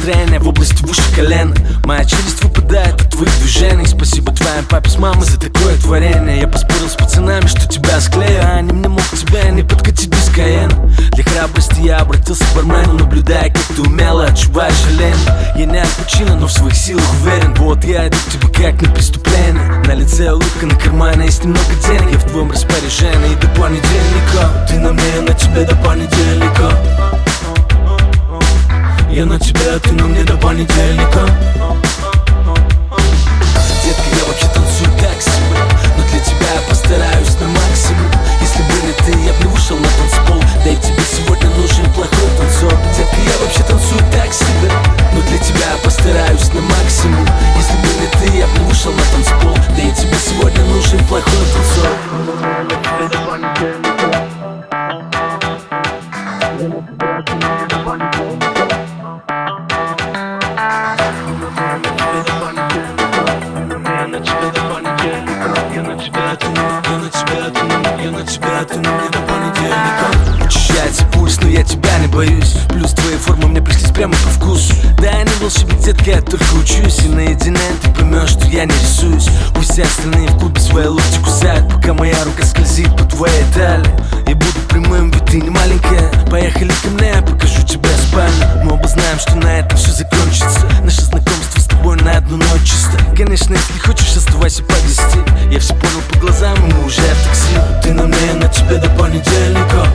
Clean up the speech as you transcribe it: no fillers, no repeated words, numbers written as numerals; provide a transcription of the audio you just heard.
настроение в области выше колена. Моя челюсть выпадает от твоих движений. Спасибо твоим папе с мамой за такое творение. Я поспорил с пацанами, что тебя склею, а они мне могут тебя не подкатить без Каена. Для храбрости я обратился к бармену, наблюдая, как ты умело отчуваешь жаление. Я не Аль Пачино, но в своих силах уверен. Вот я иду к тебе как на преступление. На лице улыбка, на кармане есть немного денег. Я в твоем распоряжении до понедельника. Ты на мне, я на тебе до понедельника. Я на тебя, ты на мне до понедельника. Детка, я вообще танцую так себе, но для тебя я постараюсь на максимум. Если бы не ты, я бы не вышел на танцпол. Да и тебе сегодня нужен плохой танцор. Детка, я вообще танцую так себе, но для тебя я постараюсь на максимум. Если бы не ты, я бы не вышел на танцпол. Да и тебе сегодня нужен плохой танцор. Учащается пульс, но я тебя не боюсь. Плюс твои формы мне пришлись прямо по вкусу. Да, я не волшебник, детка, я только учусь. И наедине ты поймешь, что я не рисуюсь. Пусть все остальные в клубе свои локти кусают, пока моя рука скользит по твоей талии. Я буду прямым, ведь ты не маленькая. Поехали ко мне, я покажу тебе спальню. Мы оба знаем, что на этом все закончится. Наше знакомство с тобой на одну ночь чисто. Конечно, если хочешь, оставайся по 10. Я все понял по глазам, и мы уже в такси. Ты на мне, я на тебе до понедельника.